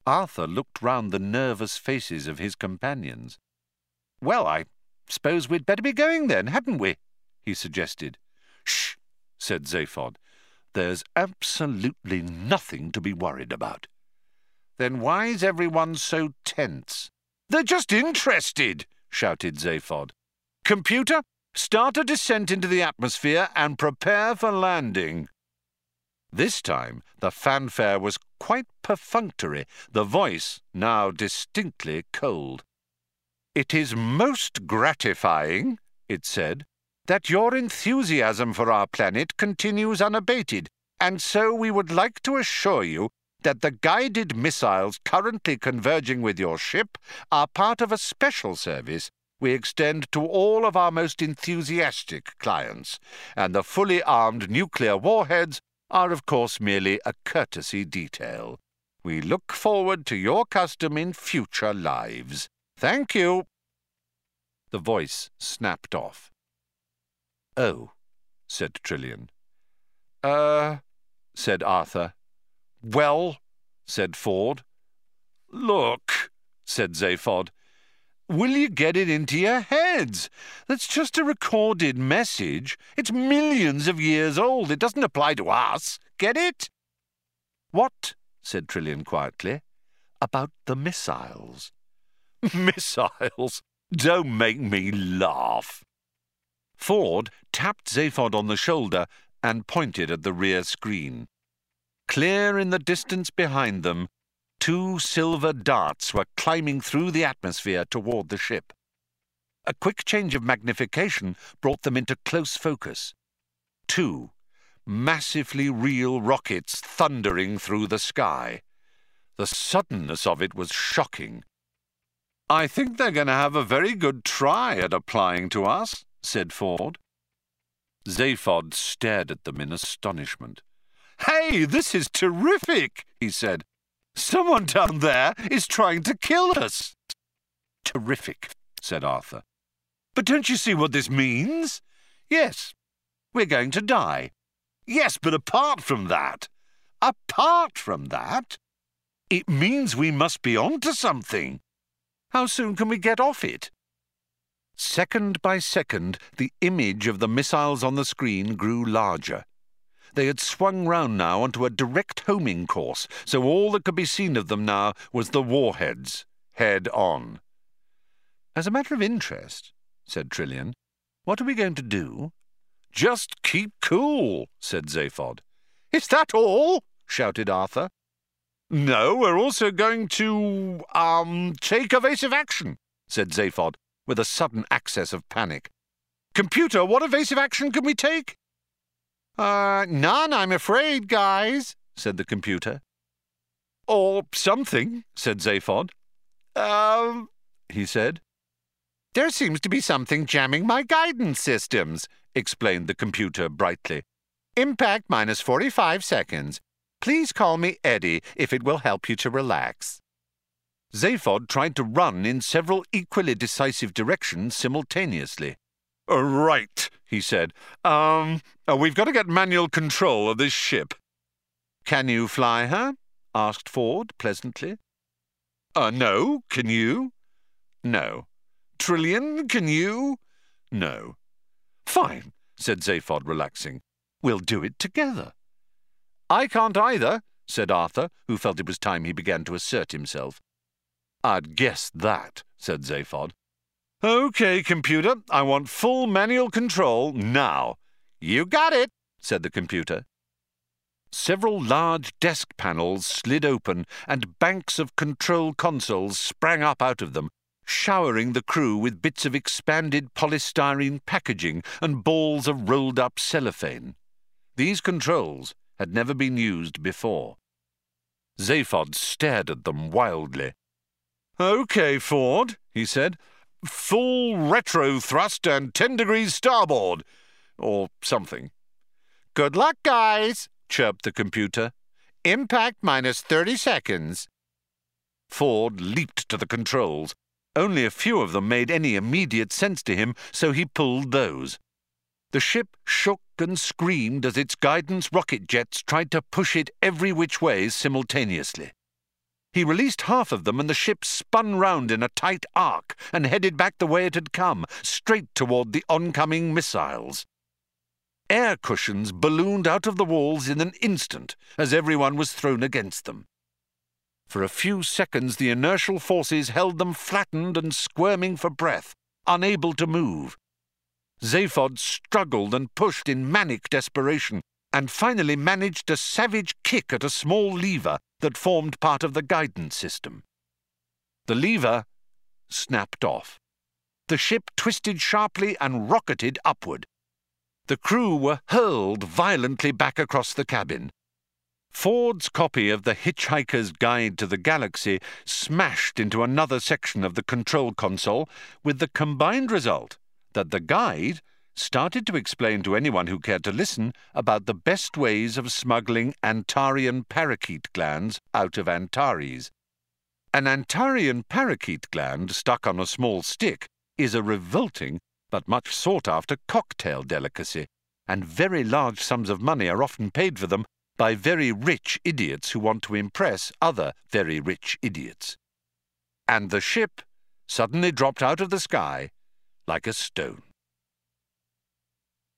Arthur looked round the nervous faces of his companions. "Well, I suppose we'd better be going then, hadn't we?" he suggested. "Shh," said Zaphod. "There's absolutely nothing to be worried about." "Then why's everyone so tense?" "They're just interested," shouted Zaphod. "Computer, start a descent into the atmosphere and prepare for landing." This time the fanfare was quite perfunctory, the voice now distinctly cold. "It is most gratifying," it said, "that your enthusiasm for our planet continues unabated, and so we would like to assure you that the guided missiles currently converging with your ship are part of a special service we extend to all of our most enthusiastic clients, and the fully armed nuclear warheads are of course merely a courtesy detail. We look forward to your custom in future lives. Thank you." The voice snapped off. "Oh," said Trillian. Said Arthur. "Well," said Ford. "Look," said Zaphod. "Will you get it into your heads? That's just a recorded message. It's millions of years old. It doesn't apply to us. Get it?" "What?" said Trillian quietly. "About the missiles." "Missiles? Don't make me laugh." Ford tapped Zaphod on the shoulder and pointed at the rear screen. Clear in the distance behind them, 2 silver darts were climbing through the atmosphere toward the ship. A quick change of magnification brought them into close focus. 2 massively real rockets thundering through the sky. The suddenness of it was shocking. "I think they're going to have a very good try at applying to us," said Ford. Zaphod stared at them in astonishment. "Hey, this is terrific," he said. "Someone down there is trying to kill us." "Terrific," said Arthur. "But don't you see what this means?" "Yes, we're going to die." "Yes, but apart from that..." "Apart from that? It means we must be on to something. How soon can we get off it?" Second by second, the image of the missiles on the screen grew larger. They had swung round now onto a direct homing course, so all that could be seen of them now was the warheads, head on. "As a matter of interest," said Trillian, "what are we going to do?" "Just keep cool," said Zaphod. "Is that all?" shouted Arthur. "No, we're also going to, take evasive action," said Zaphod, with a sudden access of panic. "Computer, what evasive action can we take?" "None, I'm afraid, guys," said the computer. "Or something," said Zaphod. He said. "There seems to be something jamming my guidance systems," explained the computer brightly. "Impact minus 45 seconds. Please call me Eddie if it will help you to relax." Zaphod tried to run in several equally decisive directions simultaneously. "Right," he said. We've got to get manual control of this ship." "Can you fly her?" asked Ford pleasantly. No. Can you?" "No." "Trillian, can you?" "No." "Fine," said Zaphod, relaxing. "We'll do it together." "I can't either," said Arthur, who felt it was time he began to assert himself. "I'd guessed that," said Zaphod. "OK, computer, I want full manual control now." "You got it," said the computer. Several large desk panels slid open and banks of control consoles sprang up out of them, showering the crew with bits of expanded polystyrene packaging and balls of rolled-up cellophane. These controls had never been used before. Zaphod stared at them wildly. "OK, Ford," he said. "Full retro thrust and 10 degrees starboard." Or something. "Good luck, guys," chirped the computer. "Impact minus 30 seconds." Ford leaped to the controls. Only a few of them made any immediate sense to him, so he pulled those. The ship shook and screamed as its guidance rocket jets tried to push it every which way simultaneously. He released half of them and the ship spun round in a tight arc and headed back the way it had come, straight toward the oncoming missiles. Air cushions ballooned out of the walls in an instant as everyone was thrown against them. For a few seconds the inertial forces held them flattened and squirming for breath, unable to move. Zaphod struggled and pushed in manic desperation, and finally managed a savage kick at a small lever that formed part of the guidance system. The lever snapped off. The ship twisted sharply and rocketed upward. The crew were hurled violently back across the cabin. Ford's copy of The Hitchhiker's Guide to the Galaxy smashed into another section of the control console, with the combined result that the guide started to explain to anyone who cared to listen about the best ways of smuggling Antarian parakeet glands out of Antares. An Antarian parakeet gland stuck on a small stick is a revolting but much sought-after cocktail delicacy, and very large sums of money are often paid for them by very rich idiots who want to impress other very rich idiots. And the ship suddenly dropped out of the sky like a stone.